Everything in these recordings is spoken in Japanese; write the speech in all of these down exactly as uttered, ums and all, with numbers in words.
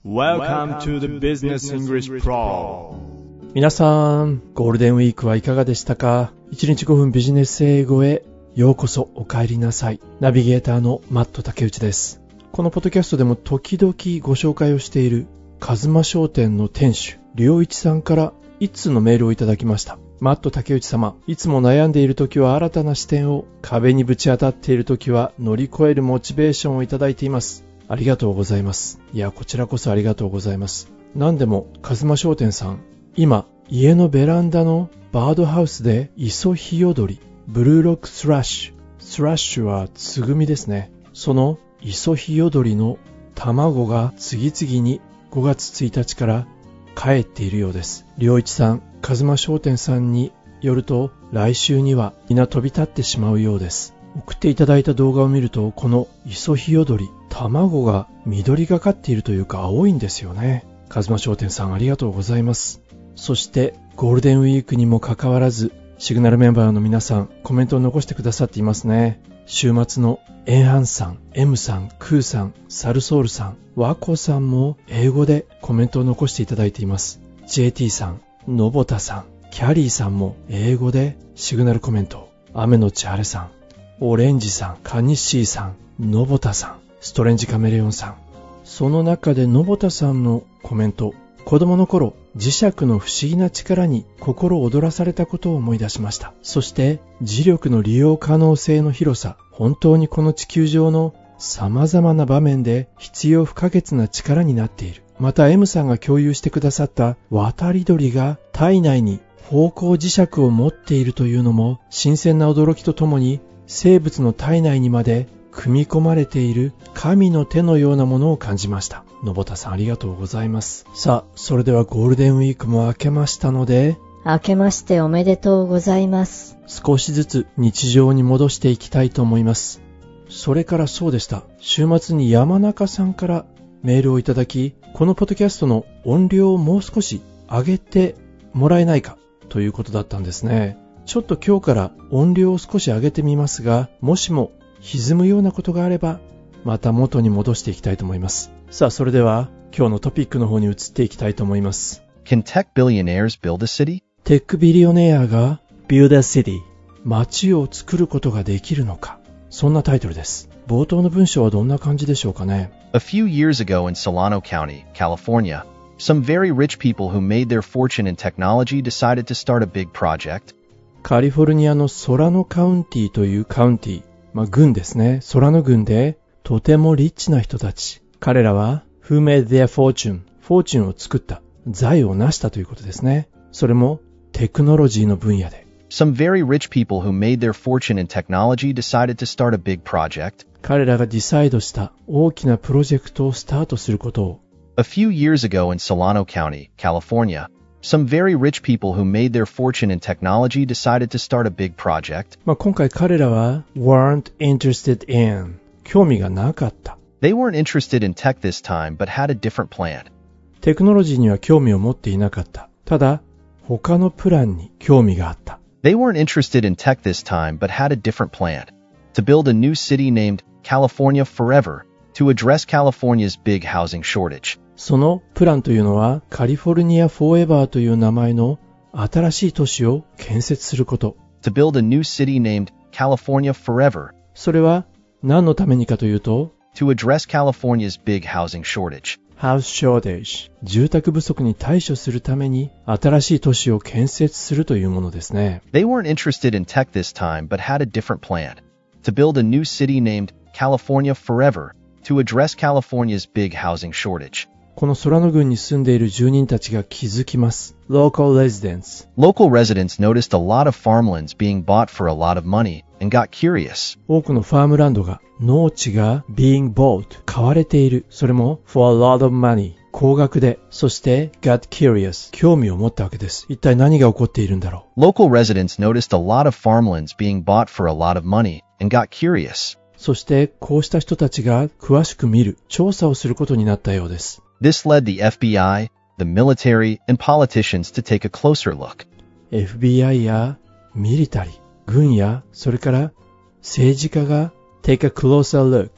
Welcome to the Business English Pro。 皆さん、ゴールデンウィークはいかがでしたか？いちにちごふんビジネス英語へようこそお帰りなさい。ナビゲーターのマット竹内です。このポッドキャストでも時々ご紹介をしているカズマ商店の店主良一さんから一通のメールをいただきました。マット竹内様、いつも悩んでいるときは新たな視点を、壁にぶち当たっているときは乗り越えるモチベーションをいただいています。ありがとうございます。いや、こちらこそありがとうございます。何でもカズマ商店さん、今家のベランダのバードハウスでイソヒヨドリ、ブルーロックスラッシュ、スラッシュはつぐみですね。そのイソヒヨドリの卵が次々にごがつついたちから帰っているようです。良一さん、カズマ商店さんによると来週には皆飛び立ってしまうようです。送っていただいた動画を見ると、このイソヒヨドリ、卵が緑がかっているというか青いんですよね。カズマ商店さん、ありがとうございます。そしてゴールデンウィークにもかかわらず、シグナルメンバーの皆さんコメントを残してくださっていますね。週末のエンハンさん、M さん、クーさん、サルソールさん、ワコさんも英語でコメントを残していただいています。 ジェーティー さん、ノボタさん、キャリーさんも英語でシグナルコメント。雨のち晴れさん、オレンジさん、カニッシーさん、ノボタさん、ストレンジカメレオンさん。その中でノボタさんのコメント、子供の頃磁石の不思議な力に心躍らされたことを思い出しました。そして磁力の利用可能性の広さ、本当にこの地球上の様々な場面で必要不可欠な力になっている。また M さんが共有してくださった渡り鳥が体内に方向磁石を持っているというのも新鮮な驚きとともに、生物の体内にまで組み込まれている神の手のようなものを感じました。のぼたさん、ありがとうございます。さあ、それではゴールデンウィークも明けましたので、 明けましておめでとうございます。 少しずつ日常に戻していきたいと思います。それからそうでした。週末に山中さんからメールをいただき、このポッドキャストの音量をもう少し上げてもらえないかということだったんですね。ちょっと今日から音量を少し上げてみますが、もしも歪むようなことがあればまた元に戻していきたいと思います。さあ、それでは今日のトピックの方に移っていきたいと思います。 Can tech billionaires build a city? テックビリオネアが Build a City、 街を作ることができるのか、そんなタイトルです。冒頭の文章はどんな感じでしょうかね。 A few years ago in Solano County, California, some very rich people who made their fortune in technology decided to start a big project. カリフォルニアのソラノカウンティというカウンティ、まあ郡ですね。ソラノ郡でとてもリッチな人たち。彼らは Who made their fortune、 フォーチュンを作った、財を成したということですね。それもテクノロジーの分野で。 Some very rich people who made their fortune in technology decided to start a big project. 彼らがディサイドした大きなプロジェクトをスタートすることを。 A few years ago in Solano County, California,Some very rich people who made their fortune in technology decided to start a big project. まあ、今回彼らは weren't interested in、 興味がなかった。 They weren't interested in tech this time but had a different plan. テクノロジーには興味を持っていなかった。ただ他のプランに興味があった。 They weren't interested in tech this time but had a different plan. To build a new city named California Forever to address California's big housing shortage. そのプランというのはカリフォルニアフォーエバーという名前の新しい都市を建設すること。 To build a new city named California Forever. それは何のためにかというと、 To address California's big housing shortage. House shortage、 住宅不足に対処するために新しい都市を建設するというものですね。 They weren't interested in tech this time but had a different plan. To build a new city named California Forever to address California's big housing shortage. このソラノ郡に住んでいる住人たちが気づきます。Local residents。 Local residents noticed a lot of farmlands being bought for a lot of money and got curious. 多くのファームランドが、農地が being bought、買われている。それも for a lot of money、高額で、そして got curious、興味を持ったわけです。一体何が起こっているんだろう。 Local residents noticed a lot of farmlands being bought for a lot of money and got curious. そしてこうした人たちが詳しく見る、調査をすることになったようです。 This led the F B I, the military, and politicians to take a closer look. エフビーアイ やミリタリー、軍やそれから政治家が take a closer look、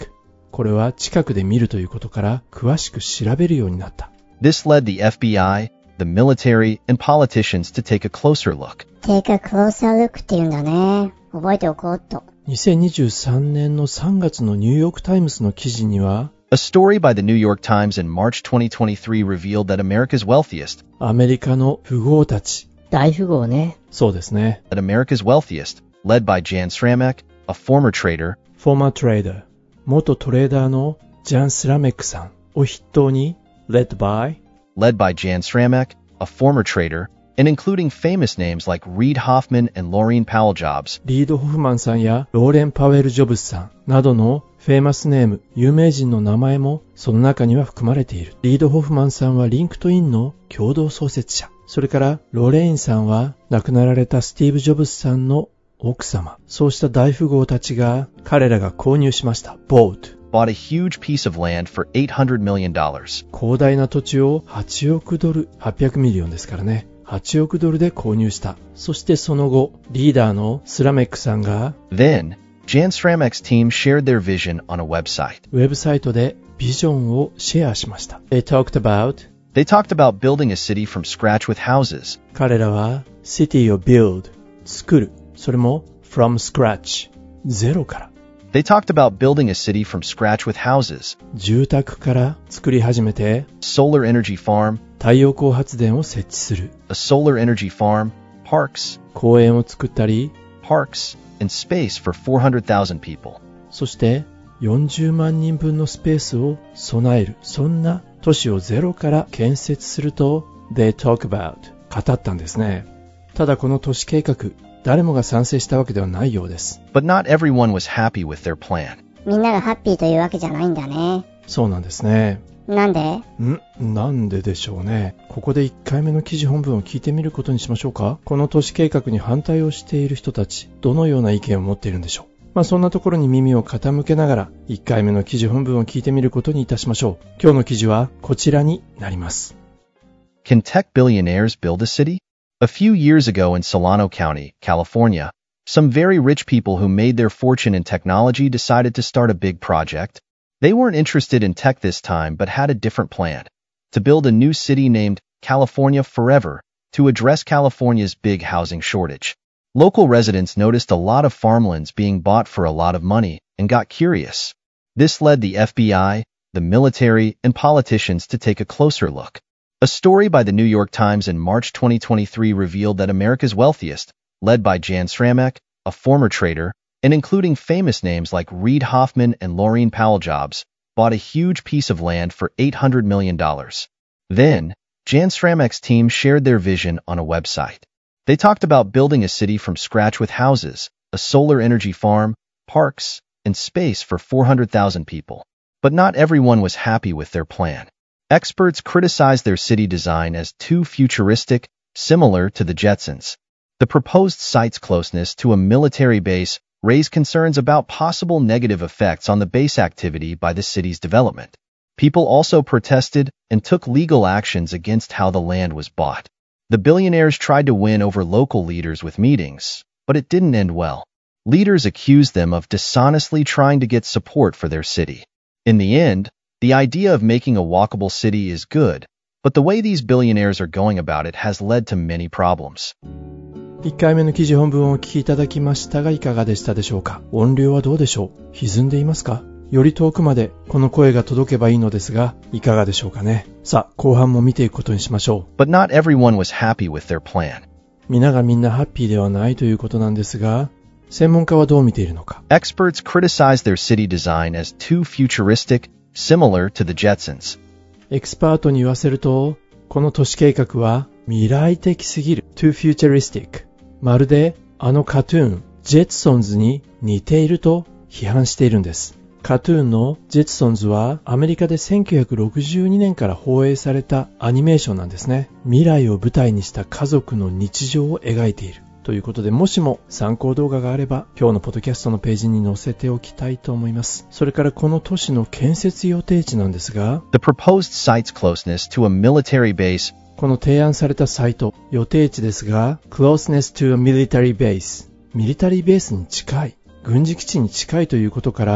これは近くで見るということから詳しく調べるようになった。 This led the F B I, the military, and politicians to take a closer look. Take a closer look って言うんだね。覚えておこうっと。 にせんにじゅうさんねんのさんがつのニューヨークタイムズの記事には、 A story by the New York Times in March twenty twenty-three revealed that America's wealthiest, アメリカの富豪たち、 大富豪ね。 そうですね。 that America's wealthiest, led by Jan Sramek, a former trader, フォーマートレーダー、元トレーダーのジャン・スラメックさんを筆頭に、led by, led by Jan Sramek, a former trader, and including famous names like Reid Hoffman and Laureen Powell Jobs, リード・ホフマンさんやローレン・パウエル・ジョブズさんなどのフェイマスネーム、有名人の名前もその中には含まれている。リード・ホフマンさんはリンクトインの共同創設者。それからロレインさんは亡くなられたスティーブ・ジョブズさんの奥様。そうした大富豪たちが彼らが購入しました。bought bought a huge piece of land for eight hundred million dollars. 広大な土地をはちおくドル、はっぴゃくミリオンですからね。はちおくドルで購入した。そしてその後、リーダーのスラメックさんが Then, Jan Sramek's team shared their vision on a website. ウェブサイトでビジョンをシェアしました。They talked about They talked about building a city from scratch with houses. 彼らは City を build 作る。それも from scratch ゼロから。 They talked about building a city from scratch with houses, 住宅から作り始めて solar energy farm, 太陽光発電を設置する。 a solar energy farm, parks, 公園を作ったり、 parks, and space for four hundred thousand people. そしてよんじゅうまんにんぶんのスペースを備える。そんな都市をゼロから建設すると They talk about 語ったんですね。ただこの都市計画、誰もが賛成したわけではないようです。 But not everyone was happy with their plan. みんながハッピーというわけじゃないんだね。 そうなんですね。 なんで？ んなんででしょうね。ここでいっかいめの記事本文を聞いてみることにしましょうか。この都市計画に反対をしている人たち、どのような意見を持っているんでしょう。まあそんなところに耳を傾けながら、いっかいめの記事本文を聞いてみることにいたしましょう。今日の記事はこちらになります。 Can tech billionaires build a city? A few years ago in Solano County, California, some very rich people who made their fortune in technology decided to start a big project. They weren't interested in tech this time but had a different plan: to build a new city named California Forever to address California's big housing shortage. Local residents noticed a lot of farmlands being bought for a lot of money and got curious. This led the F B I, the military, and politicians to take a closer look. A story by the New York Times in March twenty twenty-three revealed that America's wealthiest, led by Jan Sramek, a former trader, and including famous names like Reid Hoffman and Laureen Powell Jobs, bought a huge piece of land for eight hundred million dollars. Then, Jan Sramek's team shared their vision on a website. They talked about building a city from scratch with houses, a solar energy farm, parks, and space for four hundred thousand people. But not everyone was happy with their plan. Experts criticized their city design as too futuristic, similar to the Jetsons. The proposed site's closeness to a military base raised concerns about possible negative effects on the base activity by the city's development. People also protested and took legal actions against how the land was bought. The billionaires tried to win over local leaders with meetings, but it didn't end well. Leaders accused them of dishonestly trying to get support for their city. In the end, the idea of making a walkable city is good, but the way these billionaires are going about it has led to many problems. いっかいめの記事本文をお聞きいただきましたがいかがでしたでしょうか。音量はどうでしょう。歪んでいますか。より遠くまでこの声が届けばいいのですがいかがでしょうかね。さあ後半も見ていくことにしましょう。 But not everyone was happy with their plan. 皆がみんなハッピーではないということなんですが、専門家はどう見ているのか。 Experts criticized their city design as too futuristic, similar to the Jetsons. エキスパートに言わせると、この都市計画は未来的すぎる too futuristic。まるであのカトゥーン、ジェツソンズに似ていると批判しているんです。カトゥーンのジェツソンズはアメリカでせんきゅうひゃくろくじゅうにねんから放映されたアニメーションなんですね。未来を舞台にした家族の日常を描いている。ということで、もしも参考動画があれば今日のポッドキャストのページに載せておきたいと思います。それからこの都市の建設予定地なんですが、 The proposed site's closeness to a military base. この提案されたサイト、予定地ですが closeness to a military base、ミリタリーベースに近い、軍事基地に近いということから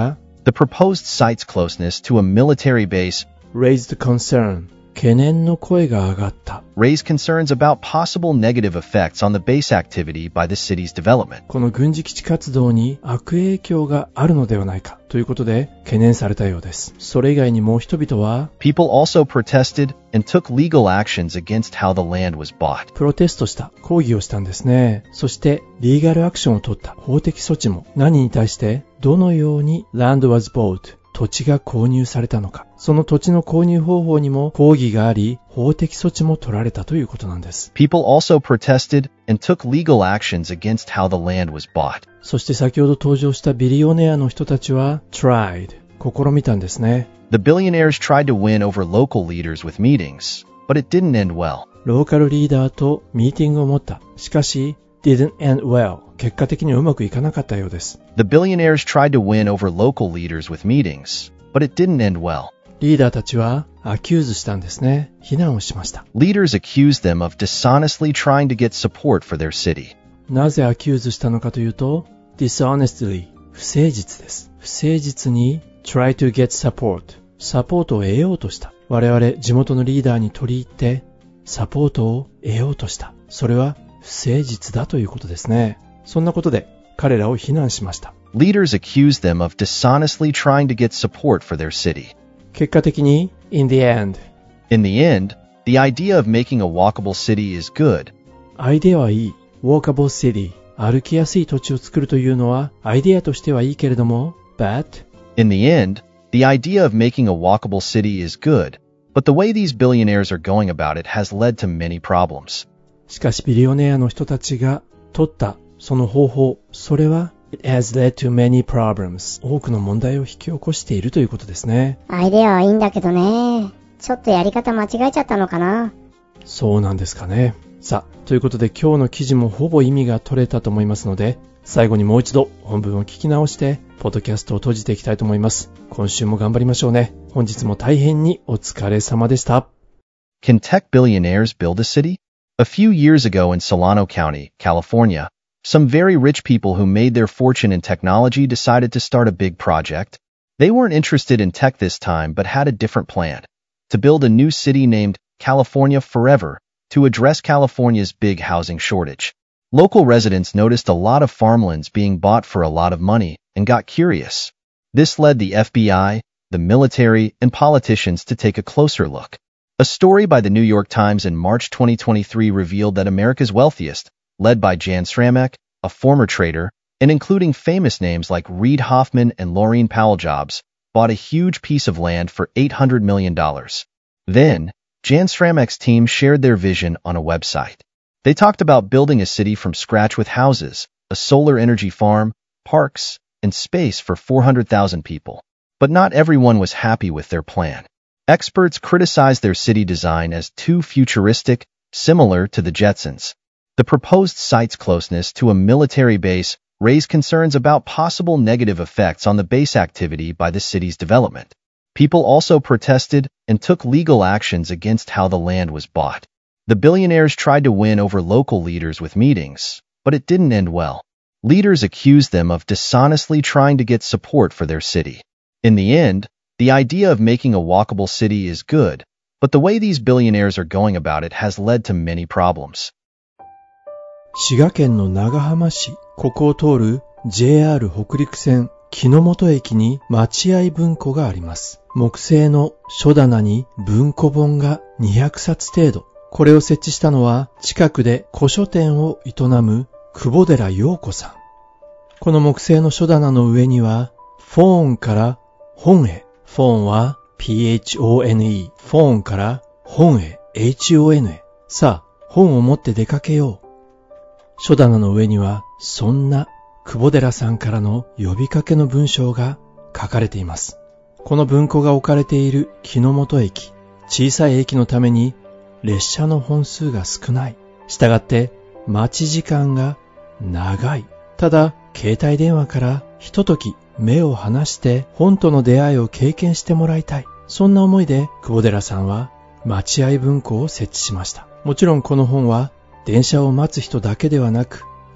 The proposed site's closeness to a military base raised concern 懸念の声が上がった。 raised concerns about possible negative effects on the base activity by the city's development. この軍事基地活動に悪影響があるのではないかということで懸念されたようです。それ以外にも人々は People also protested and took legal actions against how the land was bought. プロテストした、抗議をしたんですね。そしてリーガルアクションを取った法的措置も何に対してどのように land was bought土地が購入されたのか、その土地の購入方法にも抗議があり、法的措置も取られたということなんです。 People also protested and took legal actions against how the land was bought. そして先ほど登場したビリオネアの人たちは tried 試みたんですね。 The billionaires tried to win over local leaders with meetings, but it didn't end well. ローカルリーダーとミーティングを持った。しかし didn't end well 結果的にはうまくいかなかったようです。 The billionaires tried to win over local leaders with meetings, but it didn't end well. リーダーたちはアキューズしたんですね。非難をしました。 Leaders accused them of dishonestly trying to get support for their city. なぜアキューズしたのかというと dishonestly 不誠実です。不誠実に try to get support サポートを得ようとした。我々地元のリーダーに取り入ってサポートを得ようとした。それは不誠実だということですね。そんなことで彼らを非難しました。 Leaders accused them of dishonestly trying to get support for their city. 結果的に in the end In the end, the idea of making a walkable city is good. アイデアはいい walkable city 歩きやすい土地を作るというのはアイデアとしてはいいけれども but In the end, the idea of making a walkable city is good, but the way these billionaires are going about it has led to many problems. しかしビリオネアの人たちが取ったその方法、それは It has led to many problems 多くの問題を引き起こしているということですね。 アイデアはいいんだけどね。ちょっとやり方間違えちゃったのかな。 そうなんですかね。さあ、ということで今日の記事もほぼ意味が取れたと思いますので、最後にもう一度本文を聞き直して、ポッドキャストを閉じていきたいと思います。今週も頑張りましょうね。本日も大変にお疲れ様でした。 Can tech billionaires build a city? A few years ago in Solano County, California, some very rich people who made their fortune in technology decided to start a big project. They weren't interested in tech this time but had a different plan. To build a new city named California Forever to address California's big housing shortage. Local residents noticed a lot of farmlands being bought for a lot of money and got curious. This led the F B I, the military, and politicians to take a closer look. A story by the New York Times in March twenty twenty-three revealed that America's wealthiest, led by Jan Sramek, a former trader, and including famous names like Reid Hoffman and Laurene Powell Jobs, bought a huge piece of land for eight hundred million dollars. Then, Jan Sramek's team shared their vision on a website. They talked about building a city from scratch with houses, a solar energy farm, parks, and space for four hundred thousand people. But not everyone was happy with their plan. Experts criticized their city design as too futuristic, similar to the Jetsons. The proposed site's closeness to a military base raised concerns about possible negative effects on the base activity by the city's development. People also protested and took legal actions against how the land was bought. The billionaires tried to win over local leaders with meetings, but it didn't end well. Leaders accused them of dishonestly trying to get support for their city. In the end, the idea of making a walkable city is good, but the way these billionaires are going about it has led to many problems. 滋賀県の長浜市、ここを通る ジェイアール 北陸線木之本駅に待合文庫があります。木製の書棚に文庫本がにひゃくさつ程度。これを設置したのは近くで古書店を営む久保寺陽子さん。この木製の書棚の上にはフォーンから本へ。フォーンは ピーエイチオーエヌイー。フォーンから本へ。エイチオーエヌ へ。さあ、本を持って出かけよう。書棚の上にはそんな久保寺さんからの呼びかけの文章が書かれています。この文庫が置かれている木之本駅。小さい駅のために列車の本数が少ない。したがって待ち時間が長い。ただ、携帯電話からひととき目を離して本との出会いを経験してもらいたい。そんな思いで久保寺さんは待合文庫を設置しました。もちろんこの本は電車を待つ人だけではなく、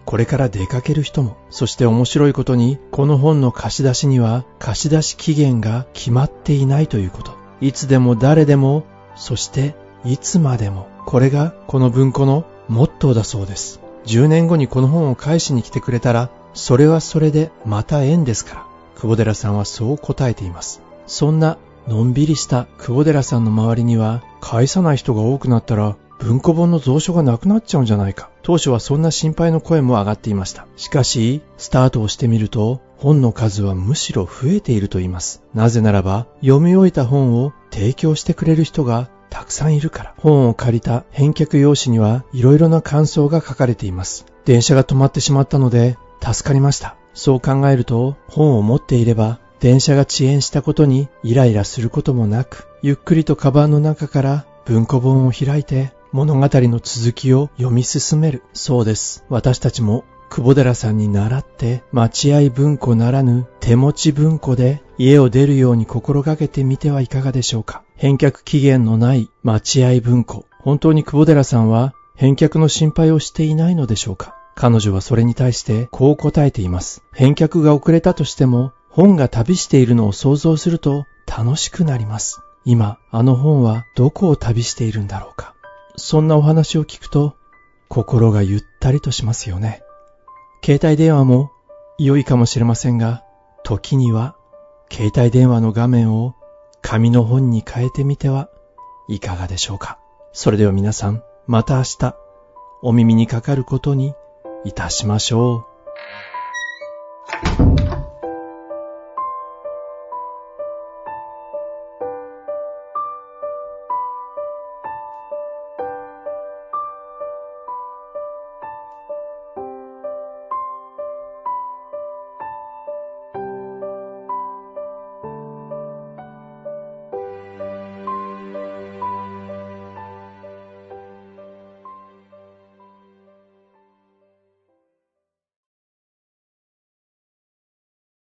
これから出かける人も、そして面白いことに、この本の貸し出しには貸し出し期限が決まっていないということ。いつでも誰でも、そしていつまでも。これがこの文庫のモットーだそうです。じゅうねんごにこの本を返しに来てくれたら、それはそれでまた縁ですから。久保寺さんはそう答えています。そんなのんびりした久保寺さんの周りには、返さない人が多くなったら、文庫本の蔵書がなくなっちゃうんじゃないか。当初はそんな心配の声も上がっていました。しかし、スタートをしてみると、本の数はむしろ増えていると言います。なぜならば、読み終えた本を提供してくれる人がたくさんいるから。本を借りた返却用紙にはいろいろな感想が書かれています。電車が止まってしまったので、助かりました。そう考えると、本を持っていれば、電車が遅延したことにイライラすることもなく、ゆっくりとカバンの中から文庫本を開いて、物語の続きを読み進める。そうです。私たちも久保寺さんに倣って待合文庫ならぬ手持ち文庫で家を出るように心がけてみてはいかがでしょうか。返却期限のない待合文庫。本当に久保寺さんは返却の心配をしていないのでしょうか。彼女はそれに対してこう答えています。返却が遅れたとしても本が旅しているのを想像すると楽しくなります。今あの本はどこを旅しているんだろうか。そんなお話を聞くと、心がゆったりとしますよね。携帯電話も良いかもしれませんが、時には携帯電話の画面を紙の本に変えてみてはいかがでしょうか。それでは皆さん、また明日、お耳にかかることにいたしましょう。